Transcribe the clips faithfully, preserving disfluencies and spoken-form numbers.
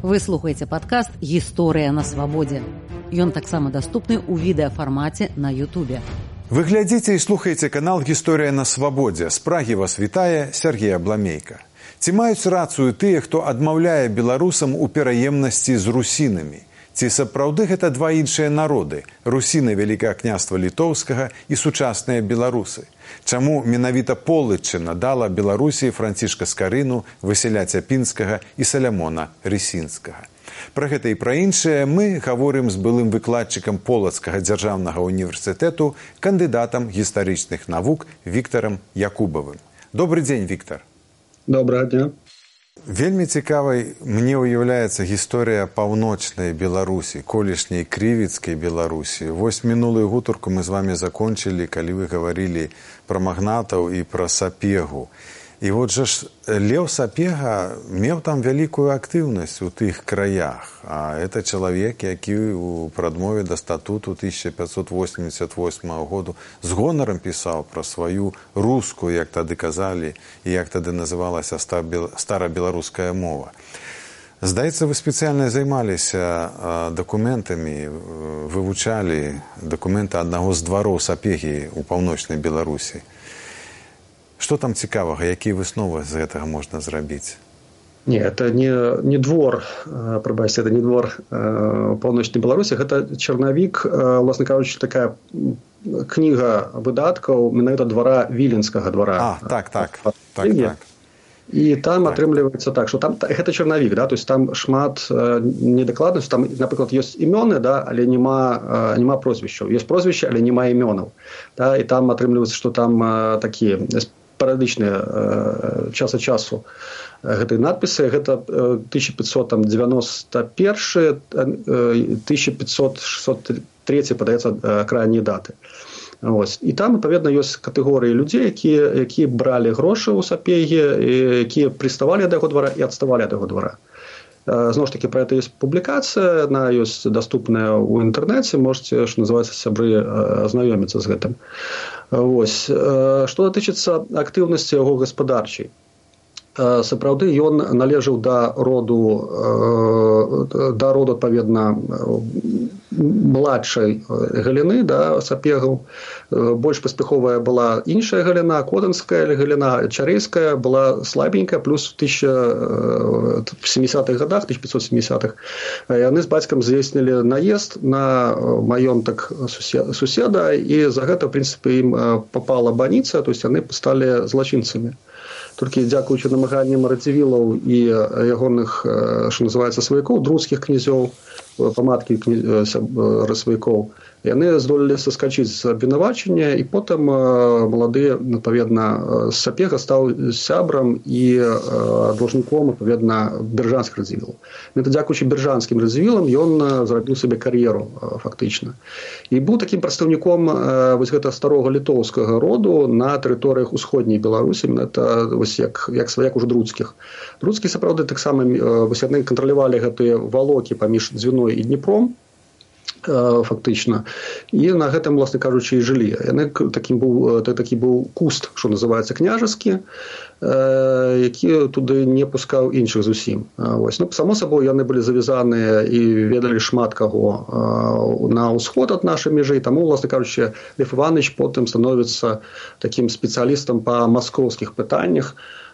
Вы слухаеце падкаст «Гісторыя на свабодзе». Ён таксама даступны ў відэафармаце на Ютубе. Вы глядзіце і слухаеце канал «Гісторыя на свабодзе». З Прагі вас вітае Сергей Абламейка. Ці маюць рацыю тыя, хто адмаўляе беларусам у пераемнасці з русінамі? Ці сапраўды гэта два іншыя народы – русіны Вялікага княства Літоўскага і сучасныя беларусы? Чаму менавіта Полыччына дала Беларусі Францішка Скарыну, Васіля Цяпінскага і Салямона Рысінскага? Пра гэта і пра іншае мы гаворым з былым выкладчыкам Полацкага дзяржаўнага універсітэту, кандыдатам гістарычных навук Віктарам Якубавым. Добры дзень, Віктар. Добрага дня. Вельмі цікавай мне ўяўляецца гісторыя паўночнай Беларусі, колішняй крывіцкай Беларусі. Вось мінулую гутарку мы з вами закончылі, калі вы гаварылі пра магнатаў і пра Сапегу. І вот жа ж Леў Сапега меў там вялікую актыўнасць у тых краях. А это чалавек, які у прадмове да статуту тысяча пятьсот восемьдесят восьмого году з гонарам пісаў пра сваю рускую, як тады казалі, і як тады называлася старабеларуская мова. Здаецца, вы спецыяльна займаліся дакументамі, вывучалі дакументы аднаго з двароў Сапегі ў паўночнай Беларусі. Што там цікавага, якія высновы з гэтага можна зрабіць? Не, это не, не двор, прабачце, это не двор э, паўночнай Беларусі, гэта чарнавік, э, власна кажучы, такая кніга выдаткаў менавіта двара Віленскага двара. А, так, так, так, так. І там так. Атрымліваецца так, што там гэта чарнавік, да, то есть там шмат э, недакладнасць, там, напрыклад, ёсць імёны, да, але нема, э, нема прозвішчаў. Ёсць прозвішча, але нема імёнаў. Да, і там атрымліваецца, што там э, такія парадычныя э, час ад часу гэтыя надпісы. Гэта э, тысяча пятьсот девяносто первый, э, тысяча пятьсот шестьдесят третий, падаецца, э, крайнія даты. Ось. І там, адпаведна, ёсць катэгорыі людзей, якія, якія бралі грошы ў Сапегі, якія прыставалі да яго двара і адставалі ад яго двара. Зноў ж такі, пра гэта ёсць публікацыя, яна ёсць даступная ў інтэрнэце, можаце, што называецца, сябры, азнаёміцца з гэтым. Ось. Што датычыцца актыўнасці яго гаспадарчай. Сапраўды, ён належаў да роду, да роду, адпаведна, младшай галіны, да, Сапегаў. Больш паспяховая была іншая галіна, Коданская галіна, Чарэйская была слабенькая, плюс в тысяча семидесятых годах, тысяча пятьсот семидесятых, яны з бацькам здзейснілі наезд на маёнтак суседа, і за гэта, в прынцыпе, ім попала баніца, то есть яны сталі злачынцамі. Толькі дзякуючы намаганням радзівілаў і ягоных, што называецца, сваякоў, друцкіх князёў, паматкі сваякоў, яны здолелі саскачыць з абвінавачання, і потым малады, адпаведна, Сапега стаў сябрам і должніком, адпаведна, бяржанскіх радзівілаў. Менавіта дзякуючы бяржанскім радзівілам ён зрабіў сабе кар'еру, фактычна. І быў такім прадстаўніком вось гэтага старога літоўскага роду на тэрыторыях усходняй Беларусі, менавіта вось як, як сваяк ужо друцкіх. Друцкія, сапраўды, таксама вось яны кантралявалі гэтыя валокі паміж Дзвіной і Дніпром, фактычна, і на гэтым, власне кажучы, і жылі. Яны такім быў, такі быў куст, што называецца, княжаскі, які туды не пускаў іншых зусім. Ось. Ну, само сабой, яны былі завязаныя і ведалі шмат каго на ўсход ад нашай мяжы, таму, власне кажучы, Лев Іванович потым становіцца такім спецыялістам па маскоўскіх пытаннях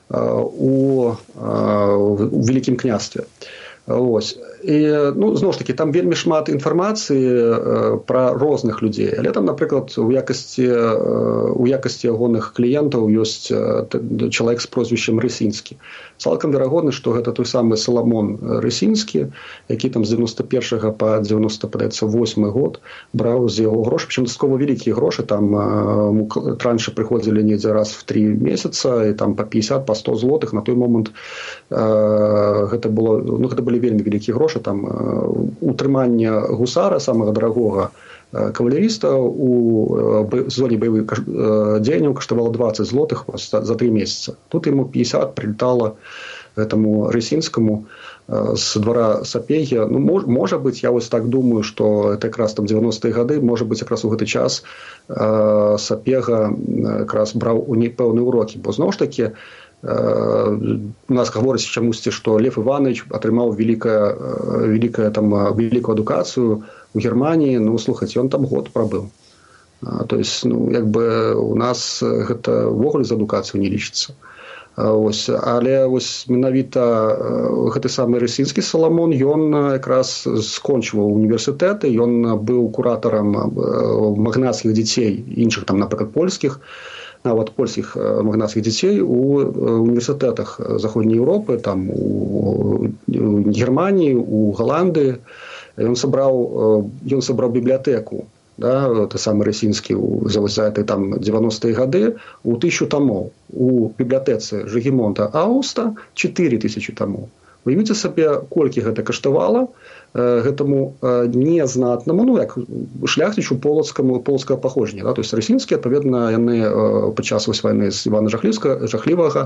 у, у Вялікім княстве. Ось. І, ну, зноў ж такі, там вельмі шмат інфармацыі э, пра розных людзей. Але там, напрыклад, у якасці, э, у якасці ягоных кліентаў ёсць э, чалавек з прозвішчам Рысінскі. Цалкам верагодна, што гэта той самы Саламон Рысінскі, які там з девяносто первого па девяносто восьмы год браў з яго грошы, причем дастаткова вялікія грошы, там э, траншы прыходзілі недзе раз в три месяца, і там па пятьдесят, па сто злотых. На той момант э, гэта было, ну, гэта былі вельмі вялікія грошы. Там утрыманне гусара, самага дарагога кавалеріста у зоне баявых дзеянняў каштавала двадцать злотых за три месяца. Тут ему пятьдесят прилетало этому Рысінскому з двора Сапегі. Ну, мож, можа быць, я вось так думаю, што это якраз там девяностые гады, можа быць, якраз у гэты час э, Сапега якраз браў у пэўныя урокі, бо зноў ж такі У нас гаворыць чамусьці, што Лев Іванович атрымаў вялікая, вялікая, там, вялікую адукацыю у Германії. Ну, слухайце, ён там год прабыў. То есть, ну, як бы у нас гэта ўвогуле з адукацыю не лічыцца. Ось, але ось менавіта гэты самы расійскі Саламон, ён якраз скончваў універсітэты, ён быў куратарам магнацкіх дзяцей, іншых там, напрыклад, польскіх, нават польскіх магнацкіх дзяцей у універсітэтах Заходняй Еўропы, там у Германіі, у Галандыі. Ён сабраў, ён сабраў бібліятэку, да, той самы расійскі за там дзевяностыя гады у тысячу томоў. У бібліятэцы Жыгімонта Ауста чатыры тысячы томоў. Уявіце сабе, колькі гэта каштавала гэтаму незнатнаму, ну, як шляхцічу полацкаму, полацкага паходжання. Да? То есть расійскія, адпаведна, яны падчас вайны з Івана Жахлівага,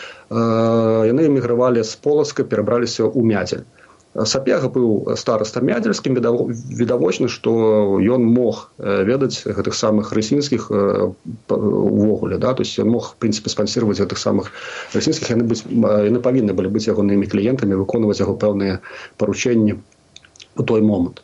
яны эмігравалі з Полацка, перабраліся ў Мядзель. Сапега быў старастам мядзельскім, відавочна, што ён мог ведаць гэтых самых расійскіх увогуле. Да? То есть ён мог, в принципе, спансіраваць гэтых самых расійскіх, яны, быць, яны павінны былі быць ягонымі кліентамі, выконваць яго пэўныя паручэнні у той момант.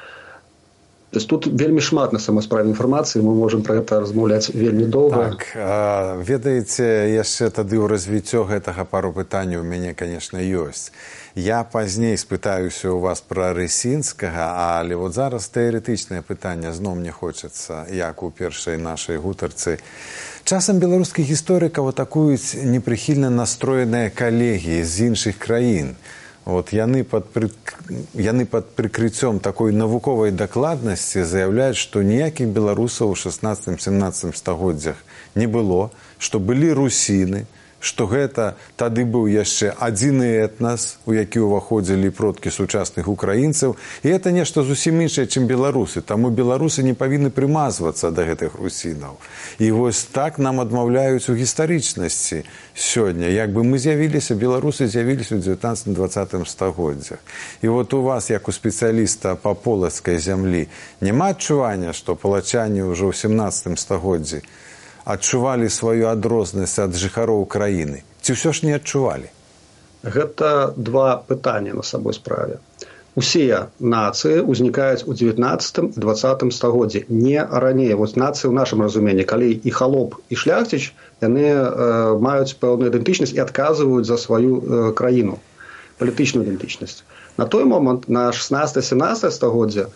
То есть тут вельмі шмат на самой справе інфармацыі, мы можам пра гэта размаўляць вельмі доўга. Так, а, ведаеце, яшчэ тады ў развіццё гэтага пару пытанняў у мяне, конечно, ёсць. Я пазней спытаюся у вас пра Рысінскага, але вот зараз тэарэтычнае пытанне зноў мне хочацца, як у першай нашай гутарцы. Часам беларускіх гісторыкаў атакуюць непрыхільна настроеныя калегі з іншых краін. Вот яны пад, пры... яны пад прыкрыццём такой навуковай дакладнасці заяўляюць, што ніякіх беларусаў у шаснаццатым-сямнаццатым стагоддзях не было, што былі русіны, што гэта тады быў яшчэ адзіны этнас, у які ўваходзілі продкі сучасных украінцаў, і гэта нешта зусім іншае, чым беларусы. Таму беларусы не павінны прымазвацца да гэтых русінаў. І вось так нам адмаўляюць у гістарычнасці сёння. Як бы мы з'явіліся, беларусы з'явіліся ў дзевятнаццатым-дваццатым стагоддзях. І вот у вас, як у спецыяліста па полацкай зямлі, няма адчування, што палачане ўжо ў сямнаццатым стагоддзі адчувалі сваю адрознасць ад жыхароў краіны? Ці ўсё ж не адчувалі? Гэта два пытання на сабой справе. Усе нацыі ўзнікаюць у дзевятнаццатым і дваццатым стагоддзі, не раней. Вот нацыі ў нашым разуменні, калі і халоп, і шляхціч, яны э, маюць пэўную ідэнтычнасць і адказваюць за сваю э, краіну, палітычную ідэнтычнасць. На той момант, на шаснаццатае-сямнаццатае стагоддзе,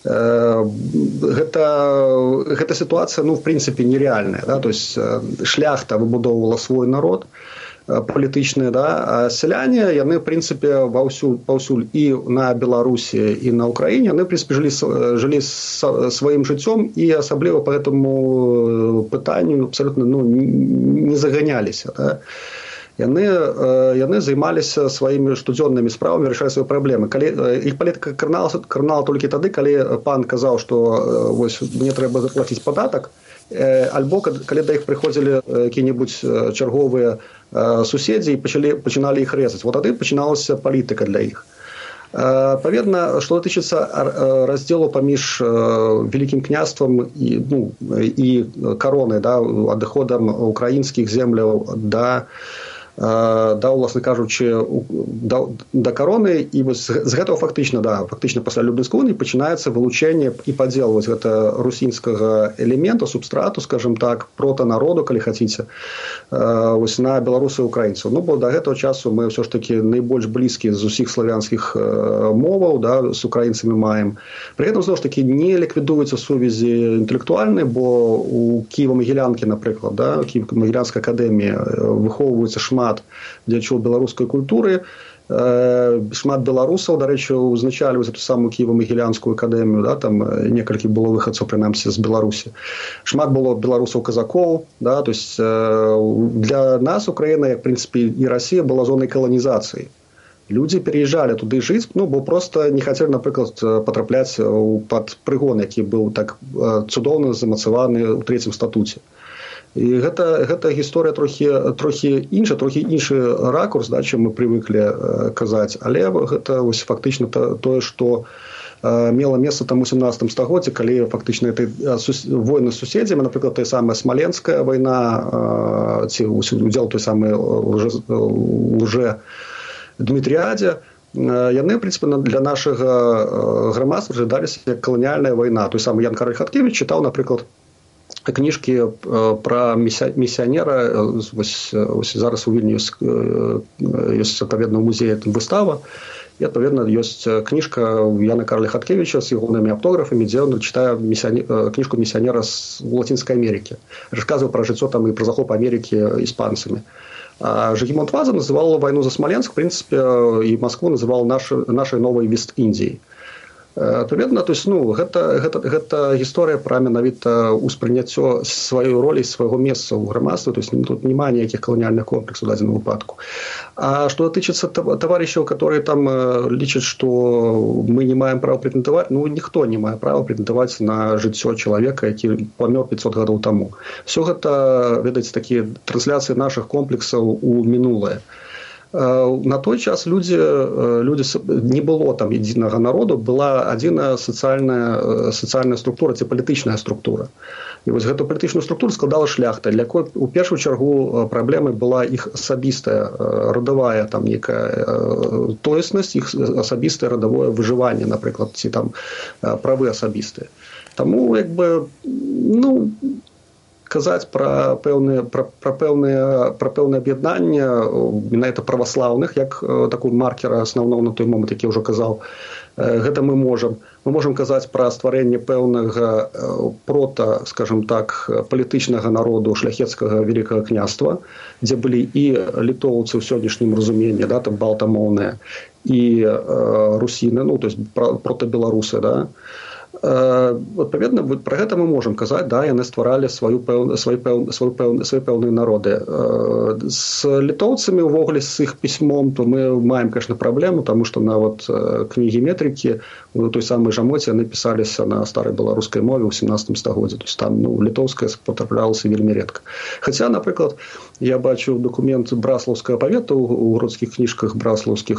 гэта, гэта ситуация, ну, в принципе, нереальная. Да? То есть шляхта выбудоўвала свой народ палітычны, да? А сяляне, яны, в принципе, паўсюль, паўсюль і на Беларусі, і на Украіне, яны, в принципе, жылі, жылі сваім жыццём і асабліва по гэтаму пытанню абсолютно, ну, не заганяліся. Да? Яны, яны займаліся сваімі штодзённымі справамі, вырашалі свае праблемы. Калі, іх палітыка карнала, карнала толькі тады, калі пан казаў, што вось, мне трэба заплаціць падатак, альбо калі да іх прыходзілі якія-небудзь чарговыя суседзі і пачалі, пачыналі іх рэзаць. Вот тады пачыналася палітыка для іх. Адпаведна, што датычыцца раздзелу паміж Вялікім княствам і, ну, і каронай, да, адыходам украінскіх земляў да да, уласна кажучы, да, да кароны, і вось з гэтага фактычна, да, фактычна пасля Люблінскай уніі пачынаецца вылучэнне і падзел вось гэта русінскага элемента, субстрату, скажем так, протанароду, калі хаціце, вось на беларусаў і украінцаў. Ну, бо да гэтага часу мы ўсё ж такі найбольш блізкія з усіх славянскіх моваў, да, з украінцамі маем. Пры гэтым, зноў ж такі, не ліквідуюцца сувязі інтэлектуальныя, бо у Кіева-Магілянкі, напрыклад, да, Кіева-Магілянская акадэмія выхоўваецца шмат дзячоў беларускай культуры, шмат беларусаў, дарэчы, узначальваюць эту самую Кіева-Магілянскую акадэмію, да, там некалькі было выхадцаў, прынамсі, з Беларусі. Шмат было беларусаў-казакоў, да, то есть для нас Украіна, як, в прынцыпе, і Расія была зонай каланізацыі. Людзі переязджалі туды жыць, ну, бо проста не хацелі, напрыклад, патрапляць пад прыгон, які быў так цудоўна замацаваны ў трэцім статуце. І гэта, гэта гісторыя трохі, трохі інша, трохі іншы ракурс, да, чым мы прывыклі казаць. Але гэта вось, фактычна тое, што мела месца там у сямнадцатым стагоддзі, калі фактычна этой войны з суседзямі, напрыклад, той самая Смоленская вайна, ці удзел той самай лже Дмітріадзе, яны, в прынцыпе, для нашага грамадства разглядаліся як каланіяльная вайна. Той самы Ян Кароль Хаткевіч чытаў, напрыклад, кніжкі пра місіянера. Вось, вось зараз у Вільні ёсць, ёсць адпаведна ў музеі выстава, і адпаведна ёсць кніжка Яна Кароля Хаткевіча з ягонымі аўтографамі, дзе ён чытае кніжку місіянера з Лацінскай Амерыкі. Расказваў пра жыццё там і пра захоп Амерыкі іспанцамі. А Жигмунд Ваза называл войну за Смоленск, в принципе, и Москву называл нашей, нашей новой Вест-Индией. Адпаведна, то есть, ну, гэта, гэта, гэта гісторыя пра менавіта ўспрыняццё сваёй ролі, свайго месца ў грамадстве, то есть тут няма ніякіх каланіяльных комплексаў у дадзеным выпадку. А што датычыцца таварышаў, которые там лічаць, што мы не маем права претендаваць, ну, ніхто не мае права претендаваць на жыццё чалавека, які памёр пятьсот гадоў таму. Всё гэта, ведаеце, такія трансляцыі нашых комплексаў у мінулае. На той час людзі, людзі не было там адзінага народу, была адзіная сацыяльная, сацыяльная структура ці палітычная структура. І вось гэту палітычную структуру складала шляхта, для якой у першую чаргу праблемай была іх асабістая радавая там некая тоеснасць, іх асабістае радавое выжыванне, напрыклад, ці там правы асабістыя. Таму як бы, ну, казаць пра пэўныя пра, пра пэўныя пра пэўнае аб'яднанне менавіта праваслаўных як такой маркера асноўнога на той момант, які я ўжо казаў, гэта мы можам. Мы можам казаць пра стварэнне пэўнага прота, скажем так, палітычнага народу шляхецкага вялікага княства, дзе былі і літоўцы ў сённяшнім разуменні, да, там балтамоўныя, і э, русіны, ну, то есть протабеларусы, да. Адпаведна, пра гэта мы можам казаць, да, яны стваралі сваю пэўную сваю пэўную сваю пэўную свае пэўныя народы. З літоўцамі ўвогуле з іх пісьмом то мы маем, конечно, праблему, таму што нават кнігі метрыкі у той самай Жамоте яны пісаліся на старай беларускай мове ў сямнадцатым стагоддзі. То есть там, ну, літоўская патраплялася вельмі рэдка. Хаця, напрыклад, я бачыў дакумент браслаўскага павета ў гародскіх кніжках браслаўскіх,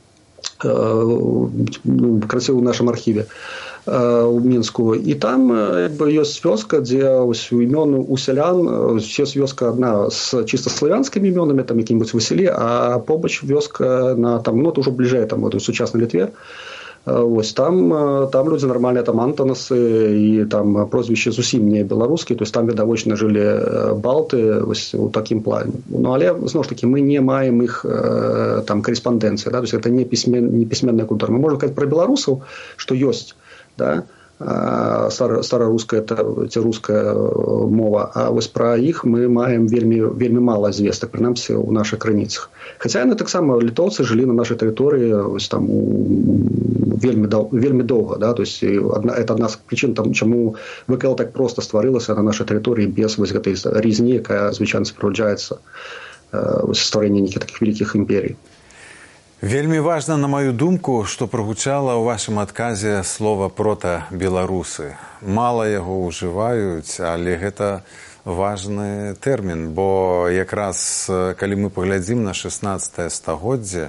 ну, красіў у нашым архіве у Мінску, і там як бы ёсць вёска, дзе ось у імёны у сялян ёсць вёска адна з чыста славянскімі імёнамі, там які-небудзь Васілі, а побач вёска на там, ну, ўжо бліжэй там у сучаснай Літве. Ось там там людзі нармальныя, там Антанасы, і там прозвішчы зусім не беларускія, то есть там відавочна жылі балты вось у такім плане. Ну, але зноў ж такі мы не маем іх там корэспандэнцыі, да, то есть гэта не пісьмен, не пісьменная культура. Мы можам казаць пра беларусаў, што ёсць, да, стараруская ці руская мова, а вось пра іх мы маем вельмі вельмі мала звестак, прынамсі ў нашых крыніцах. Хаця яны таксама літоўцы жылі на нашай тэрыторыі ось там вельмі вельмі доўга, да, то есть адна это адна з прычын там, чаму ВКЛ так проста стварылася на нашай тэрыторыі без вось гэтай різні, якая звычайна спроваджаецца вось стварэнне нейкіх такіх вялікіх імперій. Вельмі важна, на маю думку, што прагучала ў вашым адказе слова «прота-беларусы». Мала яго ўжываюць, але гэта важны тэрмін, бо якраз калі мы паглядзім на шаснаццатае стагоддзе,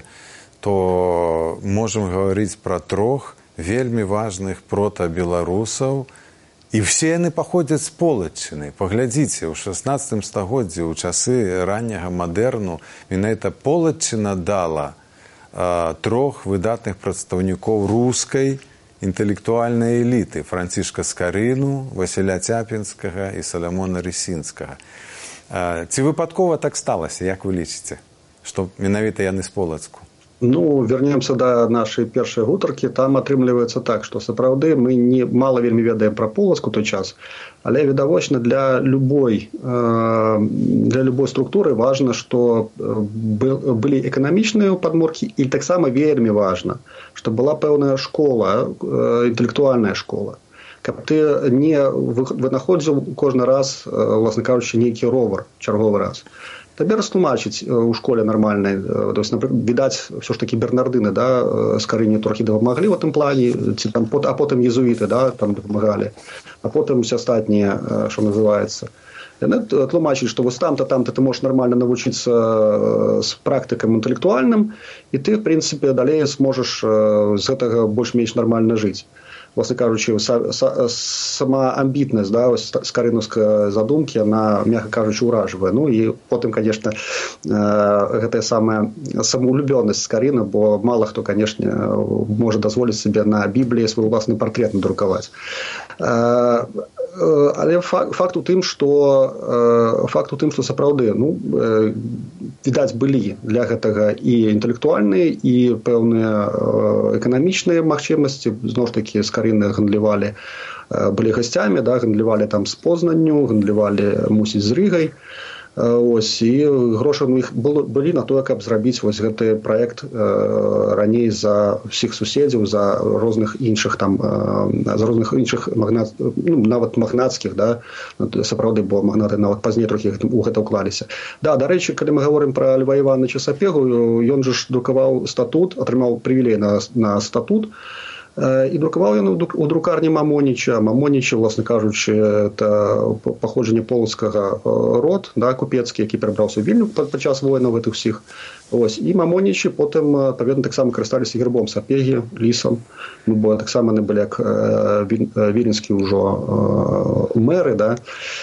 то можам гаварыць пра трох вельмі важных прота-беларусаў, і все яны паходзяць з Полаччыны. Паглядзіце, у шаснаццатым стагоддзі, у часы ранняга мадэрну, менавіта Полаччына дала трох выдатных прадстаўнікоў рускай інтэлектуальнай эліты: Францішка Скарыну, Васіля Цяпінскага і Саламона Рысінскага. Ці выпадкова так сталася, як вы лічыце, што менавіта яны з Полацку? Ну, вернемся до нашей першай гутаркі. Там атрымліваецца так, што сапраўды мы не мала вельмі ведаем пра Полацк у той час, але відавочна для любой для любой структуры важна, што былі эканамічныя падмуркі, і таксама вельмі важна, што была пэўная школа, інтэлектуальная школа. Каб ты не вынаходзіў кожны раз, власна кажучы, нейкі ровар чарговы раз. Табе растлумачыць у школе нармальнай, то есть, напрыклад, відаць, все ж таки бернардыны, да, Скарыне трохі дапамаглі в гэтым плане, ці там, а потым езуіты, да, там дапамагалі, а потым усе астатнія, што называецца. Яны тлумачылі, што вось там-то, там-то ты можаш нармальна навучыцца з практыкам інтэлектуальным, і ты, в прынцыпе, далей зможаш з гэтага больш-менш нармальна жыць. Власне кажучы, сама амбітнасць, да, скарынаўскай задумкі, яна, мякка кажучы, уражвае. Ну і потым, конечно, гэтая самая самаўлюбёнасць Скарына, бо мала хто, конечно, можа дазволіць сабе на Бібліі свой уласны партрет надрукаваць. Але факт у тым, што факт у тым, што сапраўды, ну, відаць, былі для гэтага і інтэлектуальныя, і пэўныя эканамічныя магчымасці, зноў ж такі, Скарыны гандлявалі, былі гасцямі, да, гандлявалі там з Познанню, гандлявалі, мусіць, з Рыгай. Ось, і грошы у іх былі на тое, каб зрабіць вось гэты праект раней за ўсіх суседзяў, за розных іншых там, за розных іншых магнат, ну, нават магнацкіх, да, сапраўды, бо магнаты нават пазней трохі у гэта ўклаліся. Да, дарэчы, калі мы гаворым пра Льва Івановича Сапегу, ён жа ж друкаваў статут, атрымаў прывілей на, на статут, і друкаваў ён у друкарні Мамоніча. Мамоніча, власне кажучы, это паходжанне полацкага род, да, купецкі, які перабраўся ў Вільню падчас войнаў гэтых усіх. Ось. І Мамонічы потым, адпаведна, таксама карысталіся гербом Сапегі, лісам, ну, бо таксама не былі як віленскі ўжо мэры, да,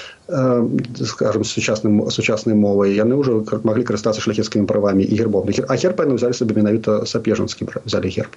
скажем, сучасным, сучаснай мовай, яны ўжо маглі карыстацца шляхецкімі правамі і гербом. А герб яны взяли сабе менавіта сапежанскі, взяли герб.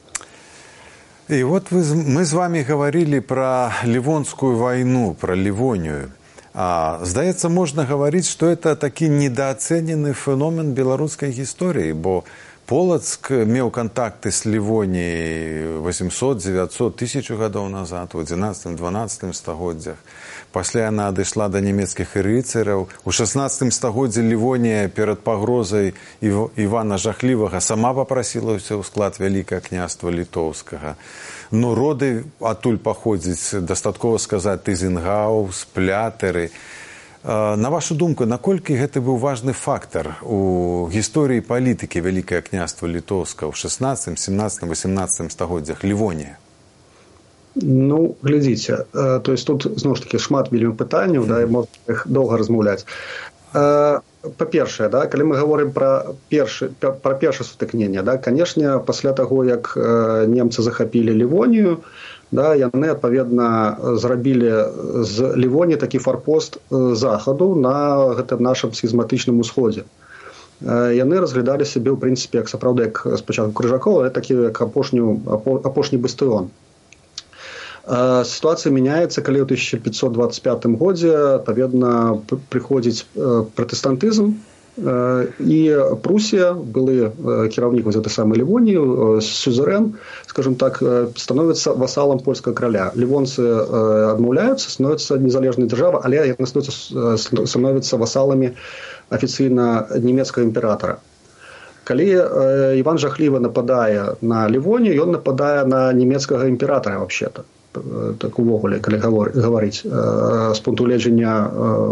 И вот вы, мы с вами говорили про Ливонскую войну, про Ливонию. А, здаецца, можна говорить, что это таки недооцененный феномен белорусской истории, бо Полацк меў контакты с Ливонией восемьсот, девятьсот, тысячу годов назад, в одиннадцатым-дванаццатым стагоддзях. Пасля яна адышла до немецкіх рыцараў. У шаснаццатым стагоддзі Ливония перад пагрозай Івана Жахлівага сама папрасілася ў склад Вялікага княства Літоўскага. Но роды адтуль паходзяць, дастаткова сказаць, Тызенгауз, Плятэры. На вашу думку, наколькі гэта быў важны фактар у гісторыі палітыкі Вялікага княства Літоўскага ў шаснаццатым, семнаццатым, восемнаццатым стагоддзях Ливонія? Ну, глядзіце, то есть тут, зноў ж такі, шмат вельмі пытанняў, да, і можна іх доўга размаўляць. Па-першае, да, калі мы гаворым пра першы, пра першае сутыкненне, да, канешне, пасля таго, як немцы захапілі Ливонію, да, яны, адпаведна, зрабілі з Ливоніі такі фарпост захаду на гэтым нашым схізматычным усходзе. Яны разглядалі сябе, ў прынцыпе, як сапраўды, як спачатку крыжакоў, але такі, як апошню, апошні бастыён. Ситуация меняется, калі ў тысяча пятьсот двадцать пятым годзе, адпаведна, прыходзіць пратэстантызм, і Прусія, былы кіраўнік вось гэтай самай Ливоніі, сюзерэн, скажем так, становіцца васалам польскага краля. Ливонцы адмаўляюцца, становяцца незалежнай дзяржавай, але яны становяцца васаламі афіцыйна нямецкага імператара. Калі Іван Жахлівы нападае на Ливонію, ён нападае на нямецкага імператара вообще-то. Так увогуле, калі гаварыць з пункту гледжання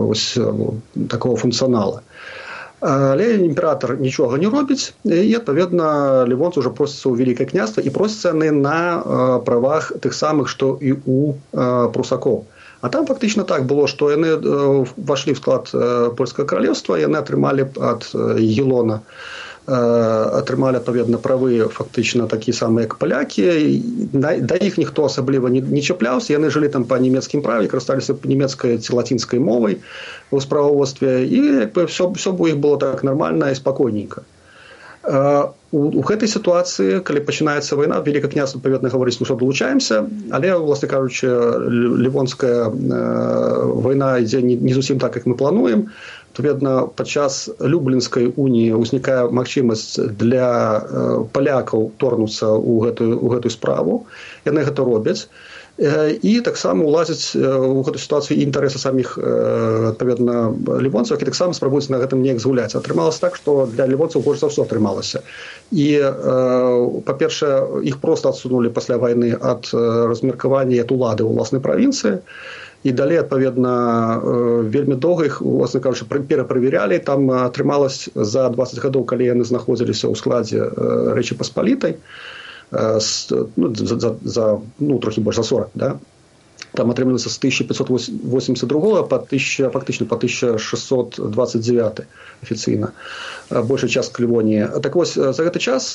такого функцыянала. Але імператар нічога не робіць, і, адпаведна, ливонцы ўжо просяцца ў Вялікае княства, і просяцца яны на правах тых самых, што і у прусакоў. А там фактычна так было, што яны ўвайшлі ў склад польскага каралеўства, яны атрымалі ад Егелона, атрымалі, адпаведна, правы фактычна такі самыя, як палякі. Да іх ніхто асабліва не, не чапляўся, яны жылі там па нямецкім праве, карысталіся нямецкай ці лацінскай мовай у справаводстве, і як бы все, все у іх было так нармальна і спакойненька. У, у гэтай сітуацыі, калі пачынаецца вайна, Вялікае княства, адпаведна, гаворыць, мы што далучаемся, але, власне кажучы, ливонская вайна ідзе не, не зусім так, як мы плануем. Адпаведна, падчас Люблінскай уніі ўзнікае магчымасць для палякаў торнуцца ў гэтую, ў гэтую справу. Яны гэта робяць. І таксама ўлазяць у гэту сітуацыю і інтарэсы саміх, адпаведна, ливонцаў, які таксама спрабуюць на гэтым неяк згуляць. Атрымалася так, што для ливонцаў больш за ўсё атрымалася. І, па-першае, іх проста адсунулі пасля вайны ад размеркавання і ад улады ў ўласнай правінцыі. І далей, адпаведна, вельмі доўга іх, власне кажучы, пераправярялі. Там атрымалася за дваццаць гадоў, калі яны знаходзіліся ў складзе Рэчы Паспалітай, ну, за, за, за, ну, трохі больш за сорок, да? там атрымліваецца з тысяча пятьсот восемьдесят другого по тысяча, фактычна по тысяча шестьсот двадцать девятый афіцыйна, большая частка Ливонии. Так вось, за гэты час,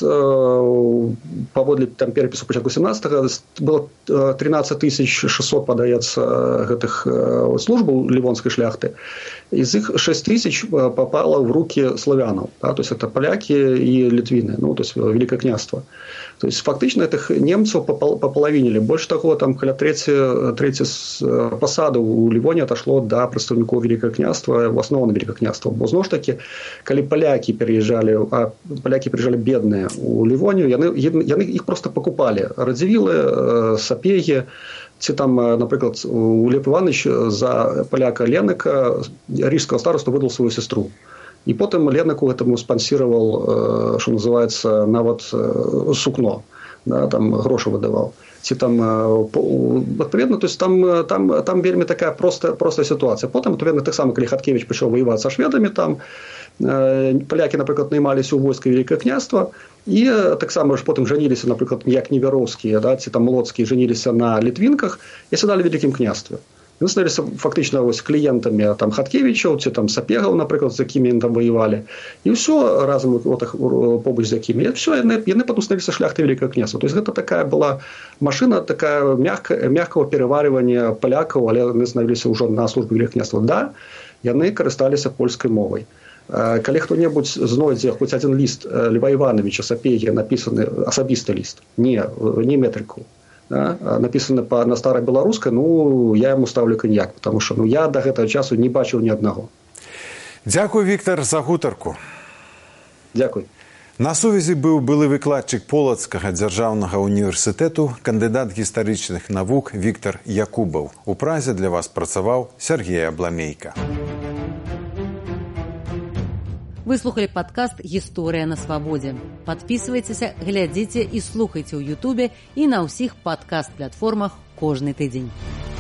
паводле там перапісу пачатку семнадцатага, было тринадцать тысяч шестьсот, падаецца, гэтых службаў ливонской шляхты. Из их шесть тысяч попало в руки славянов, да, то есть это поляки и литвины, ну, то есть Великое княжество. То есть фактично этих немцев пополовинили. Больше того, там третье, третье посаду у Ливонии отошло до представников Великого княжества, в основном Великого княжества. Бо знову ж таки, когда поляки переезжали, а поляки приезжали бедные у Ливонию, яны, яны их просто покупали. Радзивиллы, сапеги. Ці там, наприклад, Лев Іванович за поляка Леника, рижского старосту, выдал свою сестру. И потом Ленику этому спонсировал, что называется, навод сукно, да, там гроши выдавал. Ці там, відповідно, то есть там, там, там вельми така проста, проста ситуація. Потім, відповідно, так само, коли Хаткевич почав воювати з шведами, там поляки, наприклад, наймалися у війська Великого княжества, і так само ж потім женилися, наприклад, як Неверовські, да, ці там Молодські женилися на літвінках і сідали в Великому княжестві. Вони становилися фактично ось клієнтами там Хаткевичів, ці там Сапегов, наприклад, з якими вони там воювали. І все разом от, побач з якими. І все, вони, вони потім становилися шляхти Великого княжества. Тобто це така була машина така м'яка, м'якого переварювання поляків, але вони становилися вже на службі Великого княжества. Да, вони користалися польською мовою. Коли хто-небудь знойде хоч один лист Льва Івановича Сапеги, написаний особистий лист, не, не метрику, да, написано по, на старобеларускай, ну, я йому ставлю коньяк, тому що ну, я до гэтага часу не бачив ні одного. Дякую, Віктор, за гутарку. Дякую. На сувязі быў былы выкладчык Полацкага дзяржаўнага універсітэту, кандыдат гістарычных навук Віктор Якубаў. У Празе для вас працаваў Сергей Абламейка. Вы слухали падкаст «Гісторыя на свабодзе». Падпісвайцеся, глядзіце і слухайце ў Ютубе і на ўсіх падкаст-платформах кожны тыдзень.